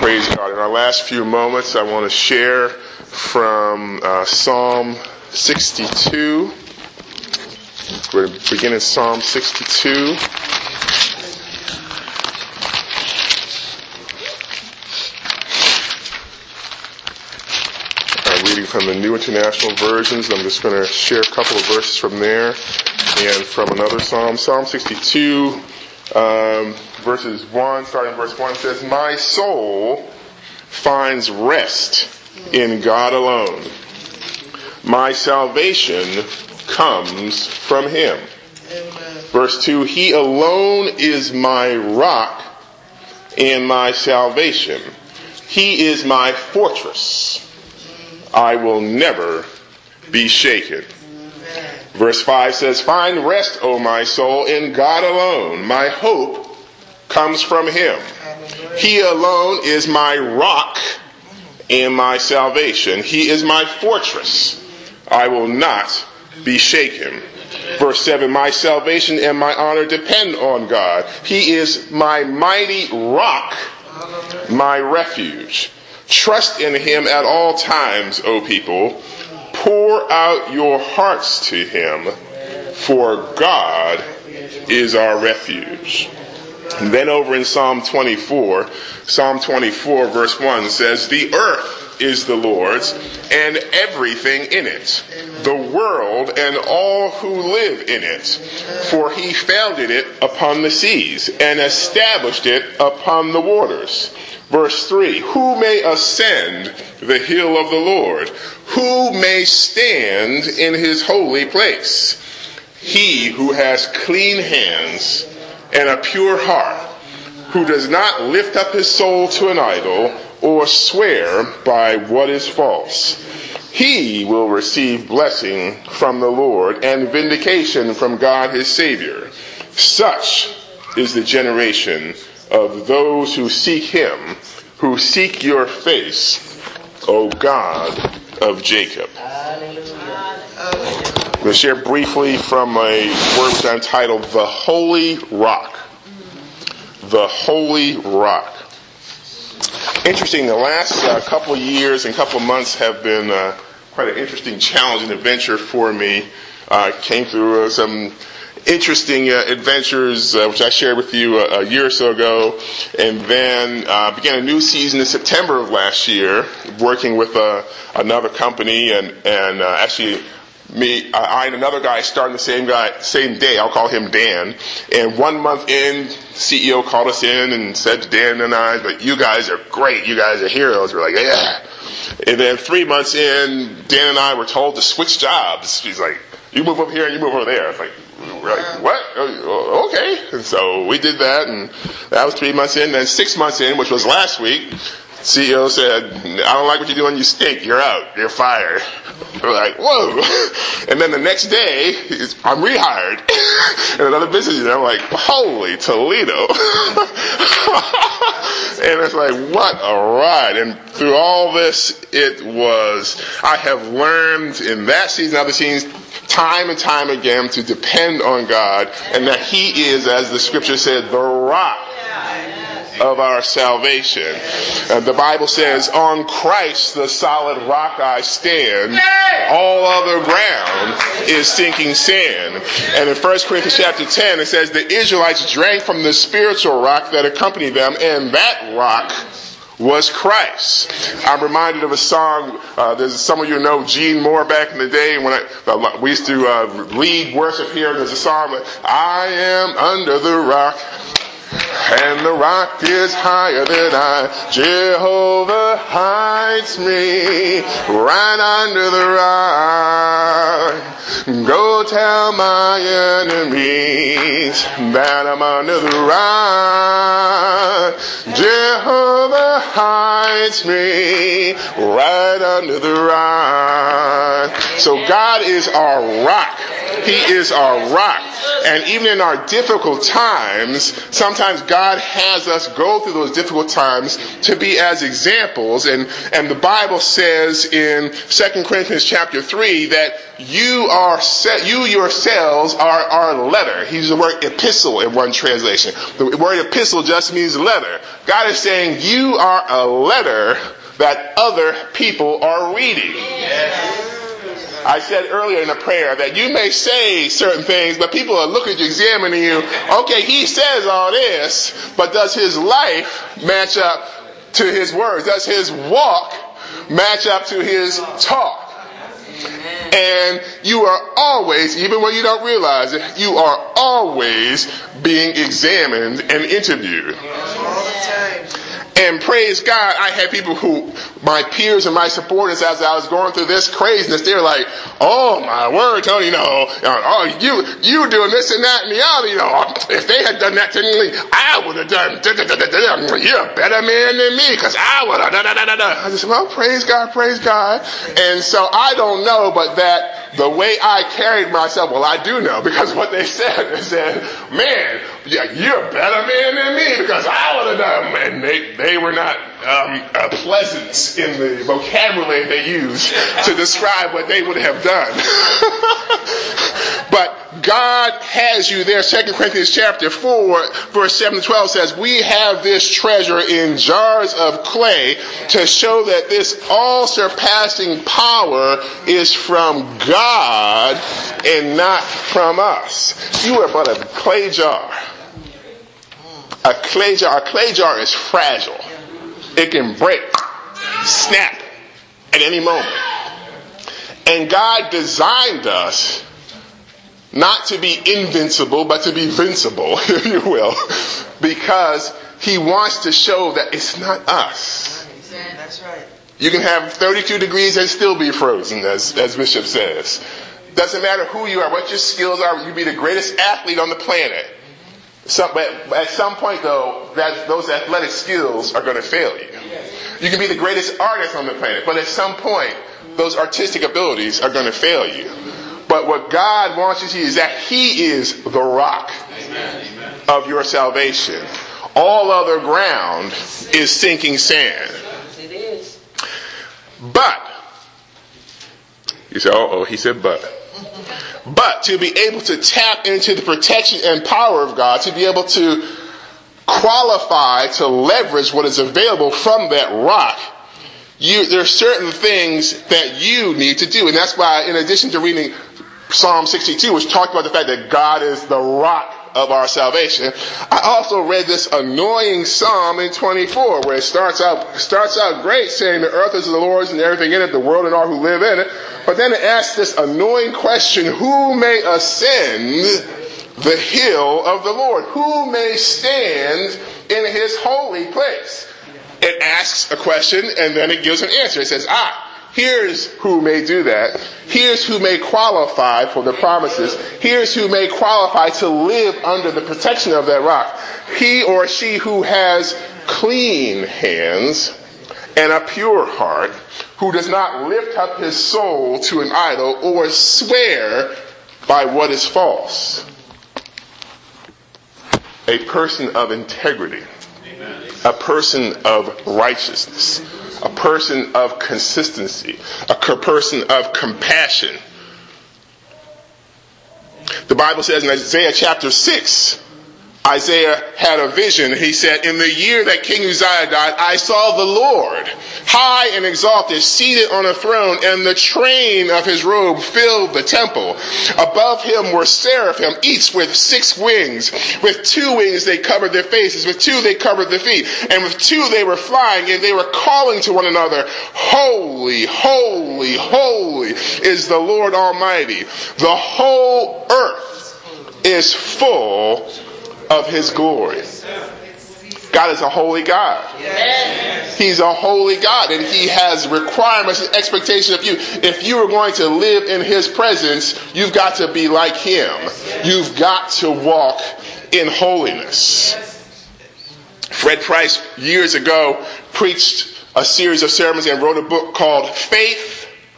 Praise God. In our last few moments, I want to share from Psalm 62. We're going to begin in Psalm 62. I'm reading from the New International Versions. I'm just going to share a couple of verses from there and from another Psalm. Psalm 62, verses 1, starting in verse 1, says, "My soul finds rest in God alone. My salvation comes from Him." Amen. Verse 2, "He alone is my rock and my salvation. He is my fortress. I will never be shaken." Verse 5 says, "Find rest, O my soul, in God alone. My hope comes from Him. He alone is my rock and my salvation. He is my fortress. I will not be shaken." Verse 7, "My salvation and my honor depend on God. He is my mighty rock, my refuge. Trust in Him at all times, O people. Pour out your hearts to Him, for God is our refuge." And then over in Psalm 24 verse 1 says, "The earth is the Lord's and everything in it, the world and all who live in it. For He founded it upon the seas and established it upon the waters." Verse 3, "Who may ascend the hill of the Lord? Who may stand in His holy place? He who has clean hands and a pure heart, who does not lift up his soul to an idol or swear by what is false. He will receive blessing from the Lord and vindication from God his Savior. Such is the generation of those who seek Him, who seek your face, O God of Jacob." I'm going to share briefly from a word which I entitled "The Holy Rock." The Holy Rock. Interesting, the last couple of years and couple of months have been quite an interesting challenge and adventure for me. Came through some interesting adventures, which I shared with you a year or so ago, and then began a new season in September of last year, working with another company, and actually I and another guy started the same day. I'll call him Dan. And 1 month in, CEO called us in and said to Dan and I, "But you guys are great. You guys are heroes." We're like, "Yeah." And then 3 months in, Dan and I were told to switch jobs. He's like, "You move over here and you move over there." We're like, "What? Okay." And so we did that, and that was 3 months in. Then 6 months in, which was last week, CEO said, "I don't like what you're doing. You stink. You're out. You're fired." We're like, "Whoa." And then the next day, I'm rehired in another business unit. I'm like, "Holy Toledo." And it's like, what a ride. And through all this, I have learned in that season, other seasons, time and time again, to depend on God, and that He is, as the scripture said, the rock of our salvation. The Bible says, "On Christ the solid rock I stand, all other ground is sinking sand." And in 1 Corinthians chapter 10 it says, "The Israelites drank from the spiritual rock that accompanied them, and that rock was Christ." I'm reminded of a song, there's some of you know Gene Moore back in the day when we used to lead worship here. There's a song, "I am under the rock, and the rock is higher than I. Jehovah hides me right under the rock. Go tell my enemies that I'm under the rock. Jehovah hides me right under the rock. So God is our rock. He is our rock. And even in our difficult times, sometimes God has us go through those difficult times to be as examples. And the Bible says in 2 Corinthians chapter 3 that you yourselves are our letter. He used the word epistle in one translation. The word epistle just means letter. God is saying you are a letter that other people are reading. Yes. I said earlier in a prayer that you may say certain things, but people are looking at you, examining you. Okay, he says all this, but does his life match up to his words? Does his walk match up to his talk? And you are always, even when you don't realize it, you are always being examined and interviewed. And praise God, I had people who, my peers and my supporters, as I was going through this craziness, they were like, oh my word, Tony, you doing this and that and the other, if they had done that to me, I would have done, you're a better man than me, because I would have, I just said, well, praise God. And so I don't know, but that the way I carried myself, well, I do know, because what they said, man, you're a better man than me, because I would have done, and they were not pleasant in the vocabulary they used to describe what they would have done. But God has you there. 2 Corinthians chapter 4, verse 7 to 12 says, we have this treasure in jars of clay to show that this all-surpassing power is from God and not from us. You are but a clay jar. A clay jar is fragile. It can break, snap at any moment. And God designed us not to be invincible, but to be vincible, if you will, because he wants to show that it's not us. That's right. You can have 32 degrees and still be frozen, as Bishop says. Doesn't matter who you are, what your skills are. You can be the greatest athlete on the planet. But at some point, though, those athletic skills are going to fail you. You can be the greatest artist on the planet, but at some point, those artistic abilities are going to fail you. But what God wants you to see is that he is the rock of your salvation. All other ground is sinking sand. It is. But, you say, he said but. But to be able to tap into the protection and power of God, to be able to qualify to leverage what is available from that rock, there are certain things that you need to do. And that's why, in addition to reading Psalm 62, which talked about the fact that God is the rock of our salvation, I also read this annoying Psalm in 24, where it starts out great, saying the earth is the Lord's and everything in it, the world and all who live in it. But then it asks this annoying question, who may ascend the hill of the Lord? Who may stand in his holy place? It asks a question and then it gives an answer. It says, here's who may do that. Here's who may qualify for the promises. Here's who may qualify to live under the protection of that rock. He or she who has clean hands and a pure heart, who does not lift up his soul to an idol or swear by what is false. A person of integrity. A person of righteousness. A person of consistency. A person of compassion. The Bible says in Isaiah chapter 6, Isaiah had a vision. He said, in the year that King Uzziah died, I saw the Lord high and exalted, seated on a throne, and the train of his robe filled the temple. Above him were seraphim, each with 6 wings. With 2 wings they covered their faces, with 2 they covered their feet, and with 2 they were flying, and they were calling to one another, holy, holy, holy is the Lord Almighty. The whole earth is full of his glory. God is a holy God. Yes. He's a holy God, and he has requirements and expectations of you. If you are going to live in his presence, you've got to be like him. You've got to walk in holiness. Fred Price years ago preached a series of sermons and wrote a book called Faith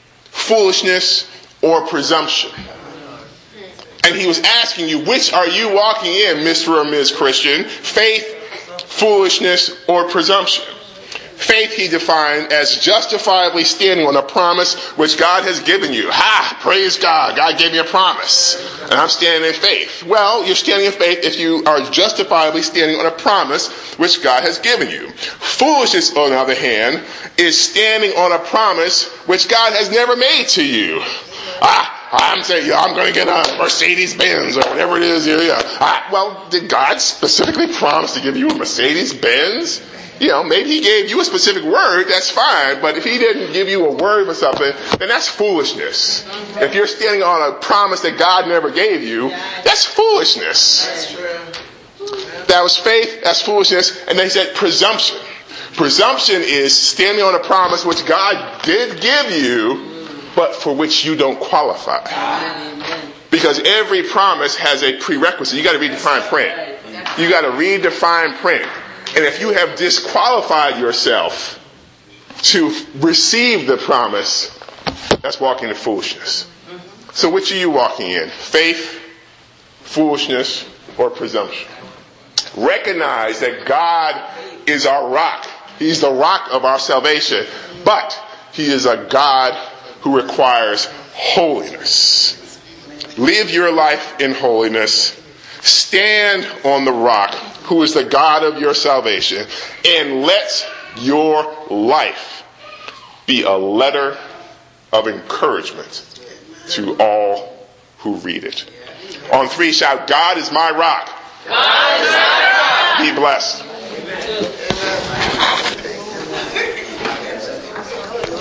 foolishness, or presumption. And he was asking you, which are you walking in, Mr. or Ms. Christian? Faith, foolishness, or presumption? Faith he defined as justifiably standing on a promise which God has given you. Praise God. God gave me a promise. And I'm standing in faith. Well, you're standing in faith if you are justifiably standing on a promise which God has given you. Foolishness, on the other hand, is standing on a promise which God has never made to you. I'm saying, I'm going to get a Mercedes-Benz or whatever it is. Well, did God specifically promise to give you a Mercedes-Benz? Maybe he gave you a specific word, that's fine. But if he didn't give you a word for something, then that's foolishness. If you're standing on a promise that God never gave you, that's foolishness. That's true. That was faith, that's foolishness. And then he said presumption. Presumption is standing on a promise which God did give you, but for which you don't qualify. Because every promise has a prerequisite. You got to read the fine print. You got to read the fine print. And if you have disqualified yourself to receive the promise, that's walking in foolishness. So which are you walking in? Faith, foolishness, or presumption? Recognize that God is our rock. He's the rock of our salvation. But he is a God who requires holiness. Live your life in holiness. Stand on the rock, who is the God of your salvation, and let your life be a letter of encouragement to all who read it. On 3, shout, God is my rock. God is my rock. Be blessed.